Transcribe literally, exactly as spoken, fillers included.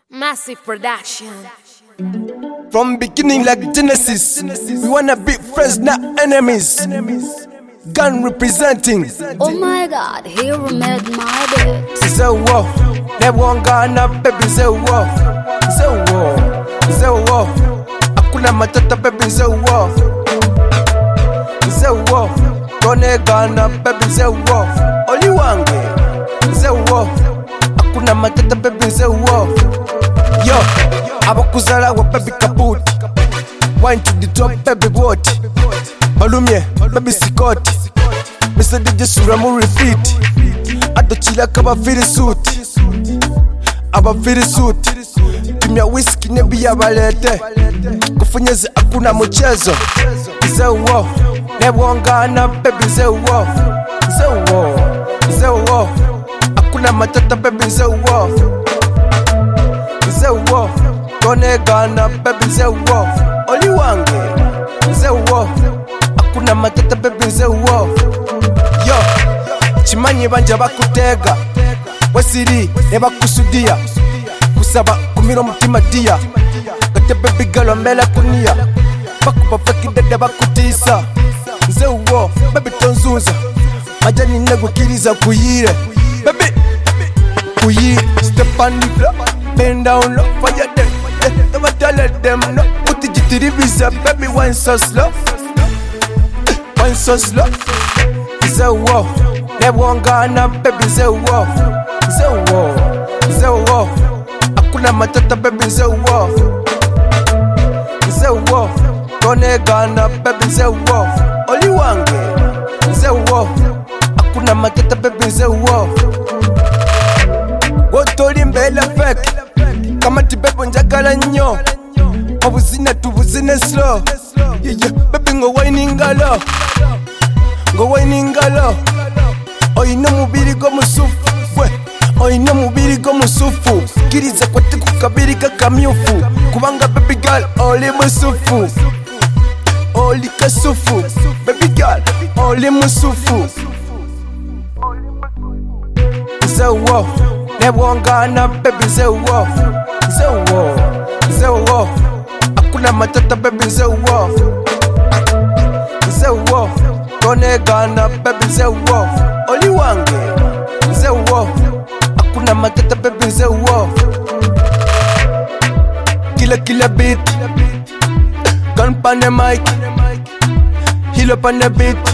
Massive production. From beginning like Genesis, we wanna be friends, not enemies. Gun representing. Oh my God, he remade my beat. Say wo, never want Ghana, baby. Say wo, say wo, say wo. Hakuna matata, baby. Say wo, say wo. Kone Ghana, baby. Say wo. Oli wange, say wo. Hakuna matata, baby. Say wo. Yo, abakuzala wa baby kaput. Wine to the top, baby what? Balumye, baby sikot. Mister D J Suramu repeat. Adochila kaba feel suit. Aba feel suit. Kimya whisky nebi ya balete. Kufunyezi akuna mchezo. Say wo, never Ghana baby. Say wo, say wo, say wo. Akuna matata baby. Say wo, say wo. Kone Ghana baby. Say wo, oli wange. Say wo, akuna matata baby. Say wo. Yo, chimanyi banja bakutega wesiri nebakusudia kusaba kumira mutima dia gate baby girl mbele kunia bakuba feki dede bakutisa nze wo baby tonzunza majani negukiriza kuyire baby kuyire step on the floor bend down low for your day never tell them no put it to the visa baby wine so slow wine so slow. Say wo, never want Ghana, baby. Say wo, say wo, say wo. Hakuna matata, baby. Say wo, say wo. Kone Ghana, baby. Say wo, oli wange. Say wo, hakuna matata, baby. Say wo. Wotoli mbele fake, kama tibebo njagala nyo. Obuzina tubuzine slow, yeah yeah. Baby ngo whining galo. Go whining galo. Oyina mubiri go musufu we. Oyina mubiri go musufu. Kiriza kwate kukabiri kakamyufu. Kubanga baby girl oli musufu. Oli kasufu. Baby girl oli musufu. Say wo, never want Ghana baby. Say wo, say wo, say wo. Hakuna matata baby. Say wo, say wo. Kone Ghana baby. Say wo, oli wange. Say wo, hakuna matata baby. Say wo. Killer killer beat, gun pan the mic, hilo pan the beat.